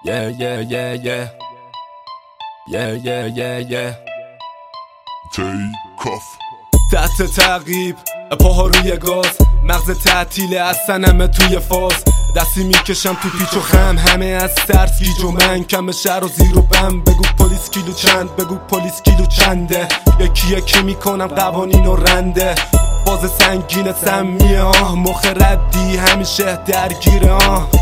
Yeah, yeah, yeah, yeah. Yeah, yeah, yeah, yeah. تیکاف تحت تعقیب پاها روی گاز، مغز تعطیله از سنمه توی فاز، دستی میکشم تو پیچ و خم، همه از ترس گیج و من، کم شهر و زیر و بم. بگو پلیس کیلو چند، بگو پلیس کیلو چنده، یکی یکی میکنم قوانین و رنده. باز سنگین سمیه مخ ردی همیشه درگیره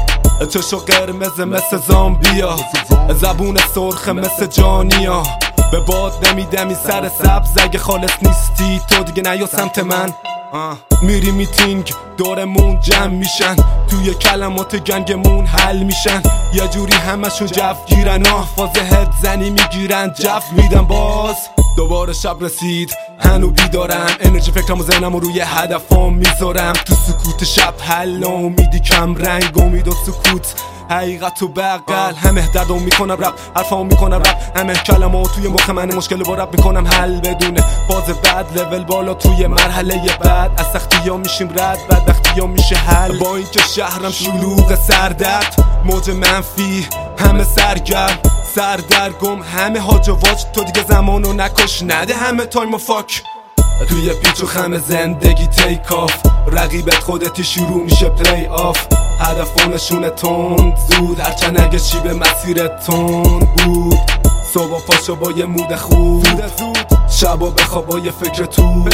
چشو قرمز مثل زامبیا، زبون سرخه مثل جانیا. به باد نمیدمی سر سبز، اگه خالص نیستی تو دیگه نیا سمت من. میری میتینگ دورمون جمع میشن، توی کلمات گنگمون حل میشن، یه جوری همشون جف گیرن، فاز هد زنی میگیرن، جف میدن. باز دوباره شب رسید، هنو بیدارم، انرژی فکرم و ذهنم روی هدفام میذارم. تو سکوت شب حل امیدی کم رنگ، امید و سکوت حقیقت و بغل، همه دردم میکنم رپ، حرفام میکنم رپ، همه کلمات توی مخ من، مشکل با رپ میکنم حل بدونه. باز بعد لول بالا توی مرحله بعد، از سختی ها میشیم رد، بدبختی ها میشه حل. با اینکه شهرم شلوغ سردرد، موج منفی همه سرگرم، سردرگم همه هاج و واج، تو دیگه زمانو نکش، نده همه تایم و فاک. توی پیچ و خم زندگی تیکاف، رقیبت خودتی شروع میشه پلی آف، هدف نشونه تند زود، هرچند اگه چی به مسیر تند بود. صبح پاشو با یه مود خوب، شبا بخواب با یه فکر تو،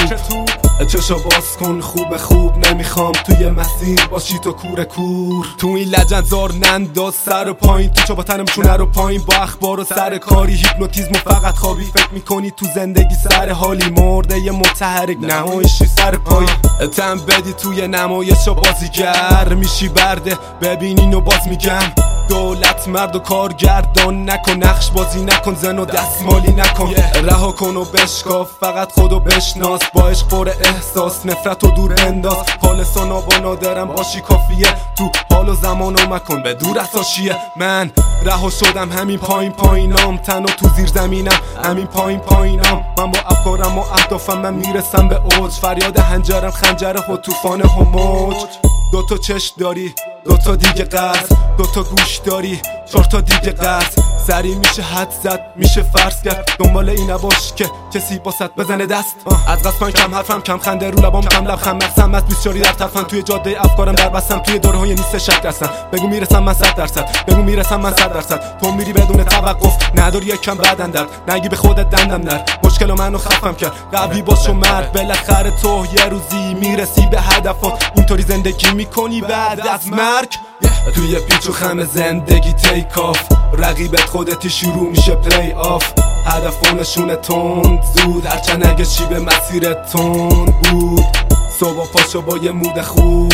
چشا باز کن خوب نمیخوام توی مسیر باشی تو کور کور. تو این لجنزار ننداز سر و پایین، تو چا با تنم چونه رو پایین، با اخبار و سر کاری، هیپنوتیزم و فقط خوابی، فکر میکنی تو زندگی سر حالی، مرده یه متحرک نمایشی سر پایی. تم بدی توی نمایش و بازیگر میشی برده، ببین اینو باز میگم، دولت مرد و کارگردان نکن، نقش بازی نکن، زن و دستمالی نکن، رها کن و بشکاف، فقط خودو بشناس، با عشق پر احساس، نفرت و دور انداز، خالصان و نادرم باشی کافیه، تو حال و زمان و مکن به دور از حاشیه. من رها شدم همین پایینام، تنها تو زیر زمینم همین پایینام، من با افکارم و اهدافم من میرسم به اوج، فریاد هنجرم خنجره و طوفان هموج. دوتا چشم داری، دوتا دیگه قصد، دوتا گوش داری، چهارتا دیگه قصد، سری میشه حد زد، میشه فرض کرد، دنبال این نباش که کسی باست بزنه دست. از قصد پایین کم حرفم، کم خنده رو لبام، کم لبخند، مغزم از 24 در طرفم، توی جاده افکارم در بستم، توی دورهای نیست شک هستم. بگو میرسم من 100%، بگو میرسم من 100%، تو میری بدون توقف، نداری یکم بعدن درد، نگی به خودت دندم نرد، مشکل منو خفم کرد، قوی باش و مرد، بالاخره تو یه روزی میرسی به هدفات، اینطوری زندگی میکنی بعد از مرگ. توی پیچ و خم زندگی تیکاف، رقیبت خودتی شروع میشه پلی آف، هدف نشونه تند زود، هرچند اگه چی به مسیر تند بود. صبح پاشو با یه مود خوب،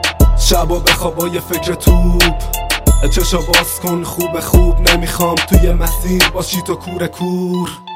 شبا بخواب با یه فکر توپ، چشا باز کن خوب نمیخوام توی مسیر باشی تو کور کور.